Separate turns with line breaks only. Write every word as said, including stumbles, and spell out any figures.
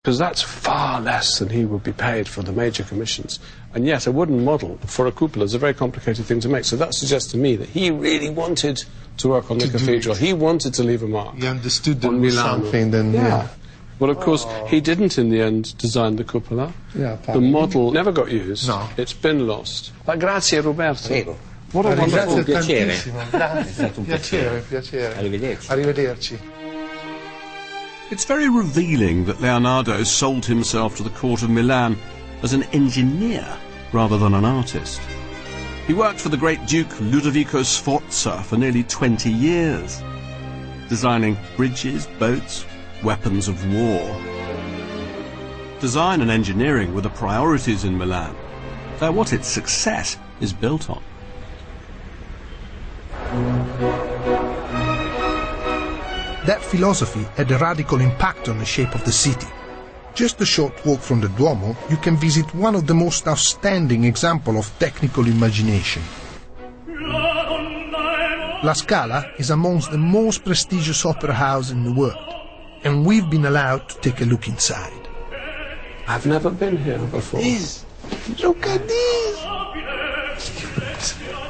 because that's far less than he would be paid for the major commissions. And yet a wooden model for a cupola is a very complicated thing to make. So that suggests to me that he really wanted to work on the cathedral. He wanted to leave a mark.
He understood there
on
was
Milano.
something then.
Yeah.
yeah.
Well, of course,
oh.
he didn't in the end design the cupola.
Yeah,
the model never got used.
No.
It's been lost. But grazie, Roberto.
Prego.
What a wonderful...
Grazie
piacere.
tantissimo.
un
Piacere, piacere.
Arrivederci.
Arrivederci.
It's very revealing that Leonardo sold himself to the court of Milan as an engineer rather than an artist. He worked for the great Duke Ludovico Sforza for nearly twenty years, designing bridges, boats, weapons of war. Design and engineering were the priorities in Milan. They're what its success is built on.
That philosophy had a radical impact on the shape of the city. Just a short walk from the Duomo, you can visit one of the most outstanding examples of technical imagination. La Scala is amongst the most prestigious opera houses in the world, and we've been allowed to take a look inside.
I've never been here before.
Look at this!